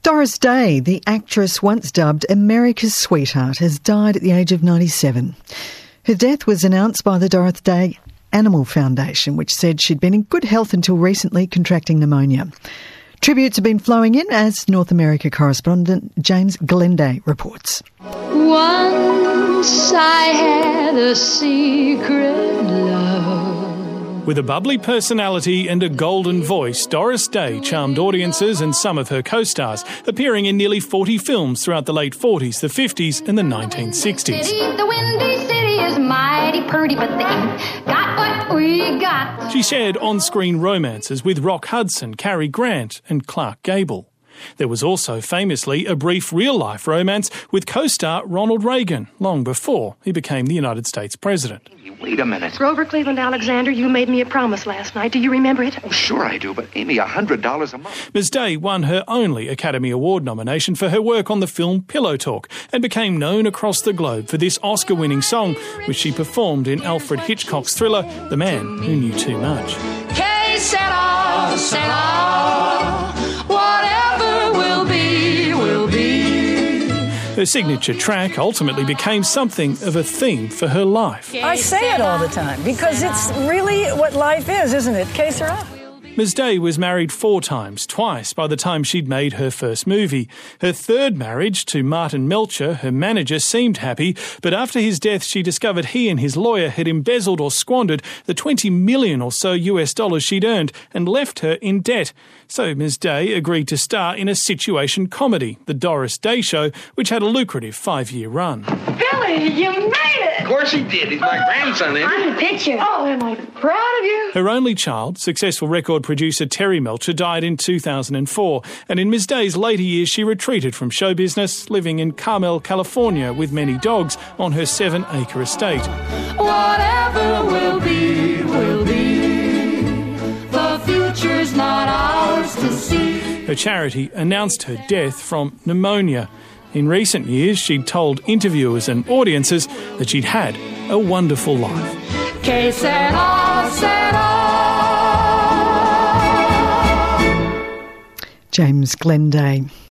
Doris Day, the actress once dubbed America's sweetheart, has died at the age of 97. Her death was announced by the Doris Day Animal Foundation, which said she'd been in good health until recently, contracting pneumonia. Tributes have been flowing in, as North America correspondent James Glenday reports. Once I had a secret love. With a bubbly personality and a golden voice, Doris Day charmed audiences and some of her co-stars, appearing in nearly 40 films throughout the late 40s, the 50s and the 1960s. The Windy City is mighty pretty, but they ain't got what we got. She shared on-screen romances with Rock Hudson, Cary Grant and Clark Gable. There was also famously a brief real-life romance with co-star Ronald Reagan, long before he became the United States president. Wait a minute. Grover Cleveland Alexander, you made me a promise last night. Do you remember it? Oh, sure I do, but Amy, $100 a month. Ms. Day won her only Academy Award nomination for her work on the film Pillow Talk and became known across the globe for this Oscar-winning song, which she performed in Alfred Hitchcock's thriller The Man Who Knew Too Much. Que sera, sera, whatever will be, will be. Her signature track ultimately became something of a theme for her life. I say it all the time because it's really what life is, isn't it? Que sera? Ms. Day was married 4 times, twice by the time she'd made her first movie. Her third marriage to Martin Melcher, her manager, seemed happy, but after his death she discovered he and his lawyer had embezzled or squandered the $20 million or so US dollars she'd earned and left her in debt. So Ms. Day agreed to star in a situation comedy, The Doris Day Show, which had a lucrative 5-year run. Billy, you made it! Of course he did. He's my grandson, isn't he? I'm the picture. Oh, am I proud of you? Her only child, successful record producer Terry Melcher, died in 2004, and in Ms. Day's later years she retreated from show business, living in Carmel, California with many dogs on her 7-acre estate. Whatever will be, will be. The future's not ours to see. Her charity announced her death from pneumonia. In recent years, she'd told interviewers and audiences that she'd had a wonderful life. Que sera, sera. James Glenday.